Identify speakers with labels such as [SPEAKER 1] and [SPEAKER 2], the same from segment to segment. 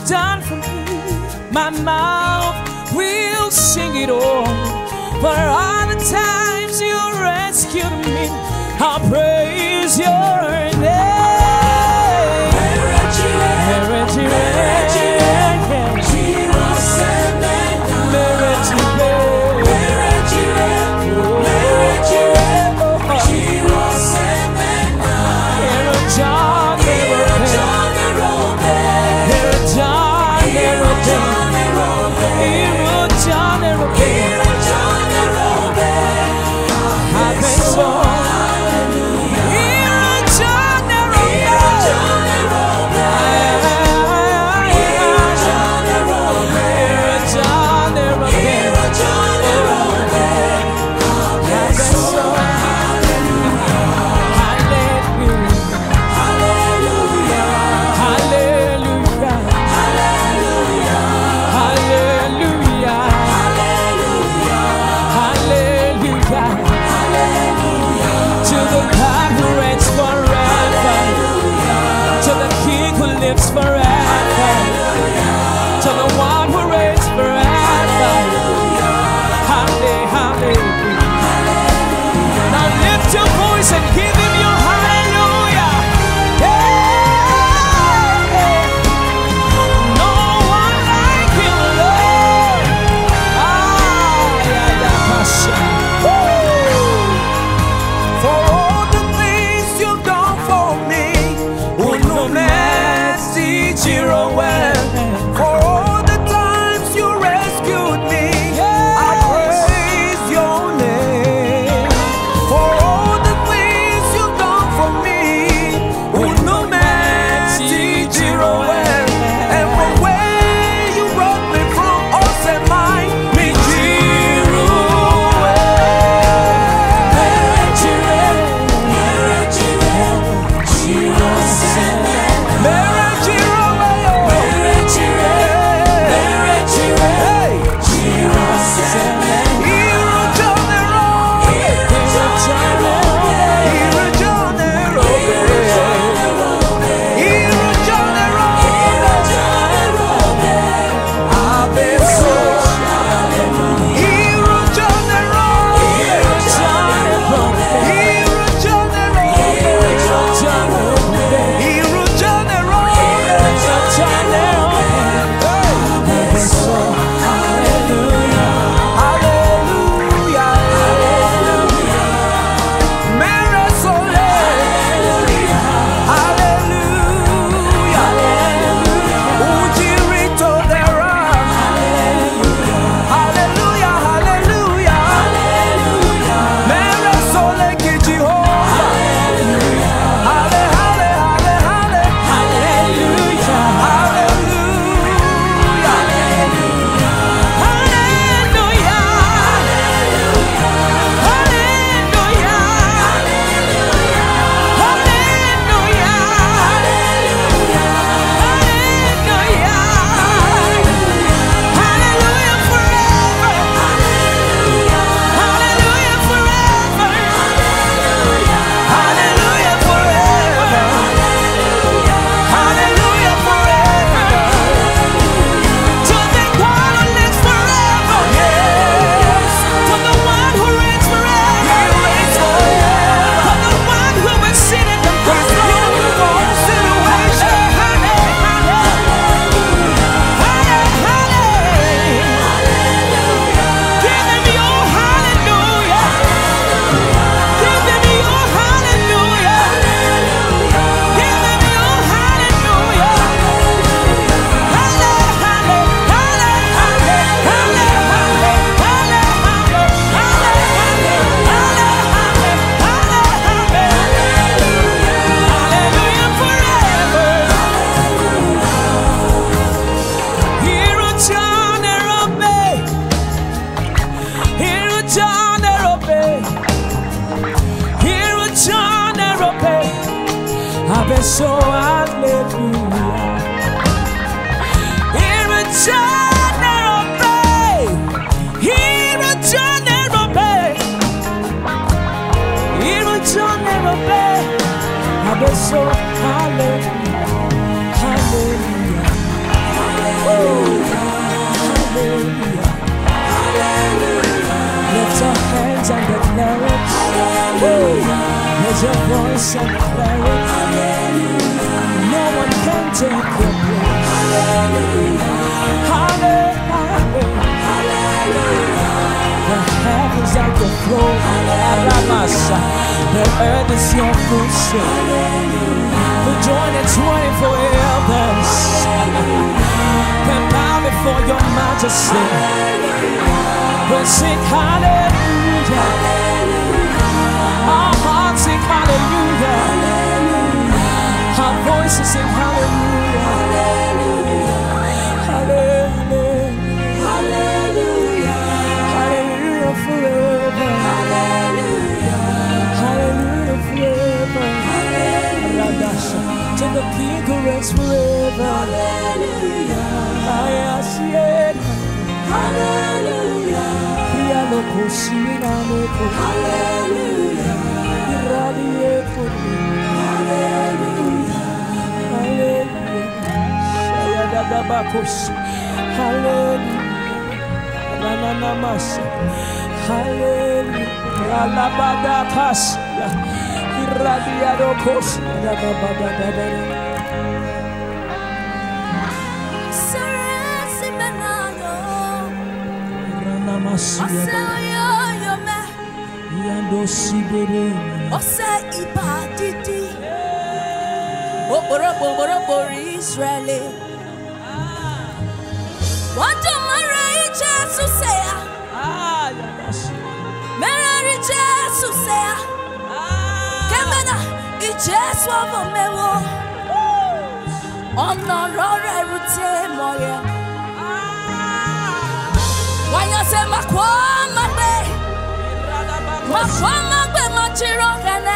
[SPEAKER 1] done for me, my mouth will sing it all. For all the times you rescued me, I'll praise your name.
[SPEAKER 2] So hallelujah. Here a general here a general here a general I bet so hallelujah, hallelujah.
[SPEAKER 1] raise your voice and declare it. No one can take your place. The heavens are your throne. The earth is your footstool. We join the 24 elders. We bow before your majesty. We sing hallelujah. Our hearts sing hallelujah. Our voices sing hallelujah. Hallelujah. Hallelujah. Hallelujah forever. Hallelujah. Hallelujah forever. Hallelujah. To the King who reigns forever. Hallelujah. I see it. Hallelujah. Hallelujah.
[SPEAKER 2] Israeli. What do Mary Jesus say? Mary Jesus say, Kemena, it's just one of me. On the road, I would say, Moya. Why you say, Makwama Bay? Makwama Bay, Machiro,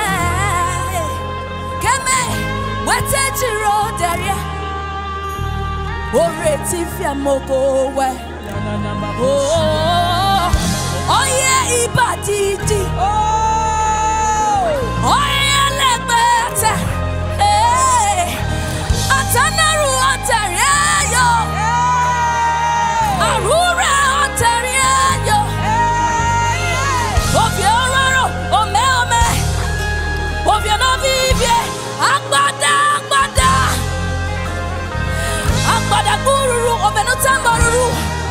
[SPEAKER 2] Keme, what's it you wrote there? Oh, Retifia Moko, oh, yeah, Ibaditi. Oh, yeah, Lebeta. Hey, Atanaru Ontario. Arura Ontario. Of your Roro, oh, Melme. Of your Novivie, Agbada. Agbada Guru, of Benutambaru.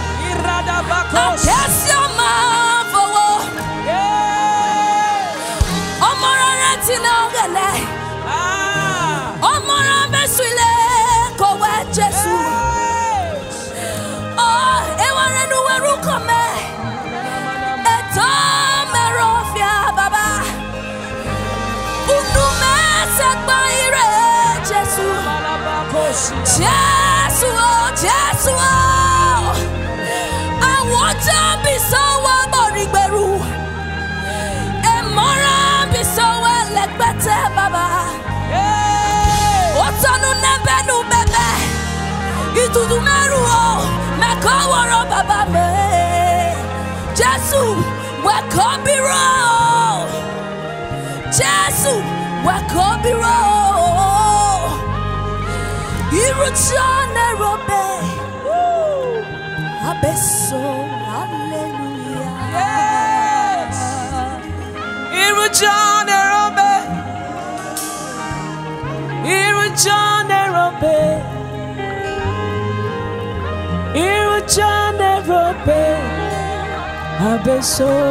[SPEAKER 2] Yes, your mom for Omara Retina. Omara Beswile, Kowe Jesu. Oh, Ewarenu Werukome. Eto Merofia Baba. Unume Sakbaire Jesu. Jesu, Jesu. Want to be so well, Borigberu. And more be so well, like better, Baba. What's on the Nebenu Bebe? You do the Meru, Macawaro Baba. Jesu, where Kobe roll. Jesu, where Kobe roll. You return a robe. Abeso, hallelujah.
[SPEAKER 1] Yes. Irujanerobe. Irujanerobe. Irujanerobe. Abeso.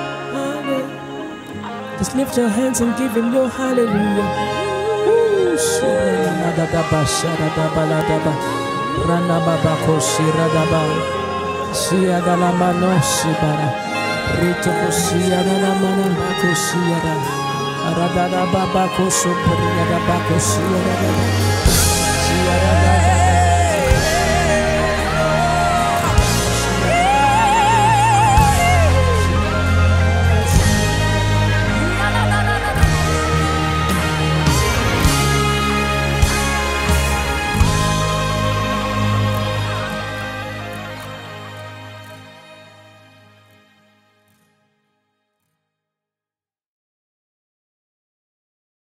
[SPEAKER 1] Just lift your hands and give him your hallelujah. Rana baba koshira daba. Sia dalla mano sibara, rito kosia dalla mano kosia da, arada baba koso pria da bako sia da, sia da.